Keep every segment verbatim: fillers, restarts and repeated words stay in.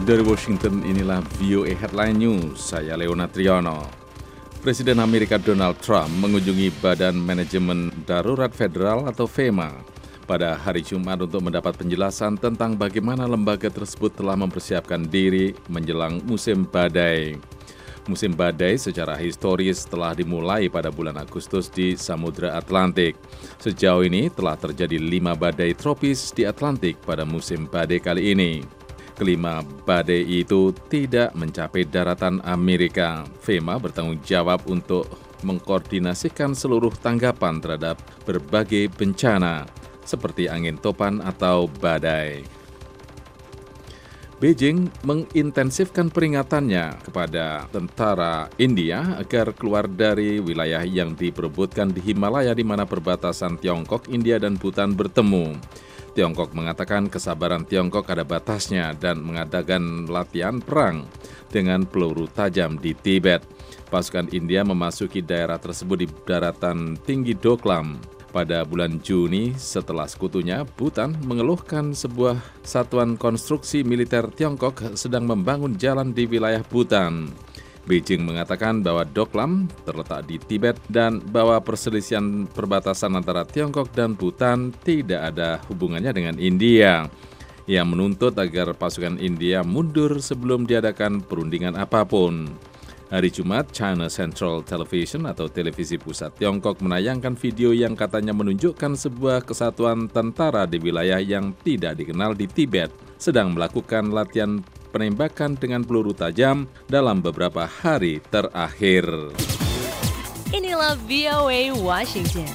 Dari Washington, inilah V O A Headline News, saya Leonard Triono. Presiden Amerika Donald Trump mengunjungi Badan Manajemen Darurat Federal atau FEMA pada hari Jumat untuk mendapat penjelasan tentang bagaimana lembaga tersebut telah mempersiapkan diri menjelang musim badai. Musim badai secara historis telah dimulai pada bulan Agustus di Samudra Atlantik. Sejauh ini telah terjadi lima badai tropis di Atlantik pada musim badai kali ini. Kelima badai itu tidak mencapai daratan Amerika. FEMA bertanggung jawab untuk mengkoordinasikan seluruh tanggapan terhadap berbagai bencana, seperti angin topan atau badai. Beijing mengintensifkan peringatannya kepada tentara India agar keluar dari wilayah yang diperebutkan di Himalaya di mana perbatasan Tiongkok, India, dan Bhutan bertemu. Tiongkok mengatakan kesabaran Tiongkok ada batasnya dan mengadakan latihan perang dengan peluru tajam di Tibet. Pasukan India memasuki daerah tersebut di daratan tinggi Doklam pada bulan Juni setelah sekutunya Bhutan mengeluhkan sebuah satuan konstruksi militer Tiongkok sedang membangun jalan di wilayah Bhutan. Beijing mengatakan bahwa Doklam terletak di Tibet dan bahwa perselisihan perbatasan antara Tiongkok dan Bhutan tidak ada hubungannya dengan India. Ia menuntut agar pasukan India mundur sebelum diadakan perundingan apapun. Hari Jumat, China Central Television atau televisi pusat Tiongkok menayangkan video yang katanya menunjukkan sebuah kesatuan tentara di wilayah yang tidak dikenal di Tibet sedang melakukan latihan penembakan dengan peluru tajam dalam beberapa hari terakhir. Inilah V O A Washington.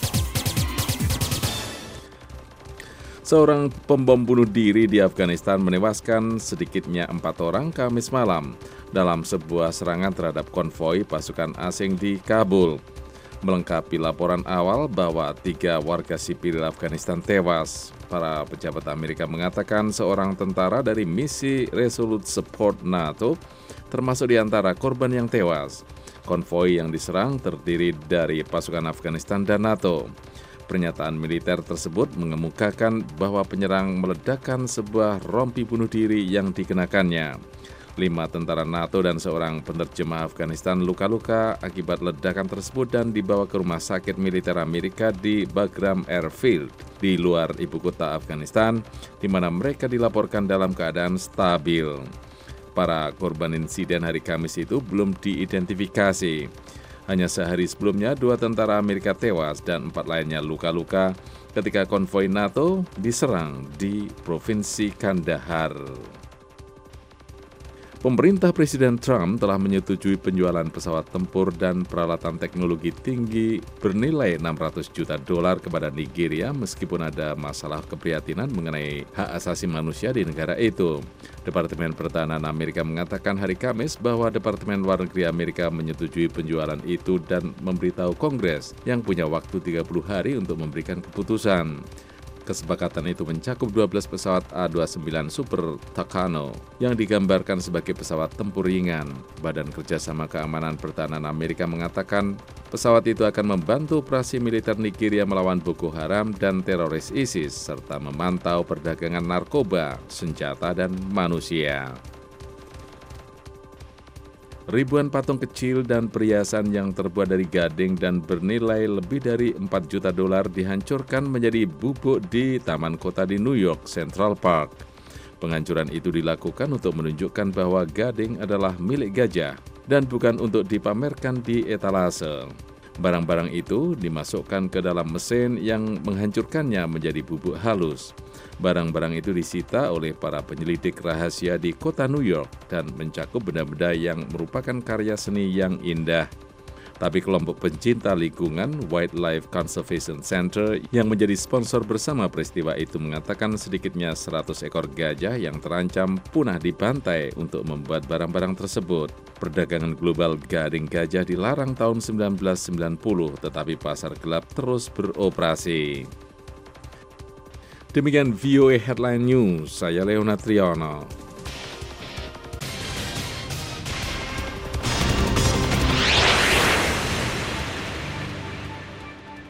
Seorang pembom bunuh diri di Afghanistan menewaskan sedikitnya empat orang Kamis malam dalam sebuah serangan terhadap konvoi pasukan asing di Kabul. Melengkapi laporan awal bahwa tiga warga sipil Afghanistan tewas, para pejabat Amerika mengatakan seorang tentara dari misi Resolute Support NATO termasuk di antara korban yang tewas. Konvoi yang diserang terdiri dari pasukan Afghanistan dan NATO. Pernyataan militer tersebut mengemukakan bahwa penyerang meledakkan sebuah rompi bunuh diri yang dikenakannya. Lima tentara NATO dan seorang penerjemah Afghanistan luka-luka akibat ledakan tersebut dan dibawa ke rumah sakit militer Amerika di Bagram Airfield di luar ibu kota Afghanistan, di mana mereka dilaporkan dalam keadaan stabil. Para korban insiden hari Kamis itu belum diidentifikasi. Hanya sehari sebelumnya, dua tentara Amerika tewas dan empat lainnya luka-luka ketika konvoi NATO diserang di Provinsi Kandahar. Pemerintah Presiden Trump telah menyetujui penjualan pesawat tempur dan peralatan teknologi tinggi bernilai enam ratus juta dolar kepada Nigeria meskipun ada masalah keprihatinan mengenai hak asasi manusia di negara itu. Departemen Pertahanan Amerika mengatakan hari Kamis bahwa Departemen Luar Negeri Amerika menyetujui penjualan itu dan memberitahu Kongres yang punya waktu tiga puluh hari untuk memberikan keputusan. Kesepakatan itu mencakup dua belas pesawat A dua puluh sembilan Super Tucano yang digambarkan sebagai pesawat tempur ringan. Badan Kerjasama Keamanan Pertahanan Amerika mengatakan pesawat itu akan membantu operasi militer Nigeria melawan Boko Haram dan teroris ISIS serta memantau perdagangan narkoba, senjata, dan manusia. Ribuan patung kecil dan perhiasan yang terbuat dari gading dan bernilai lebih dari empat juta dolar dihancurkan menjadi bubuk di taman kota di New York Central Park. Penghancuran itu dilakukan untuk menunjukkan bahwa gading adalah milik gajah dan bukan untuk dipamerkan di etalase. Barang-barang itu dimasukkan ke dalam mesin yang menghancurkannya menjadi bubuk halus. Barang-barang itu disita oleh para penyelidik rahasia di kota New York dan mencakup benda-benda yang merupakan karya seni yang indah. Tapi kelompok pencinta lingkungan Wildlife Conservation Center yang menjadi sponsor bersama peristiwa itu mengatakan sedikitnya seratus ekor gajah yang terancam punah dibantai untuk membuat barang-barang tersebut. Perdagangan global gading gajah dilarang tahun sembilan belas sembilan puluh, tetapi pasar gelap terus beroperasi. Demikian V O A Headline News, saya Leonard Triono.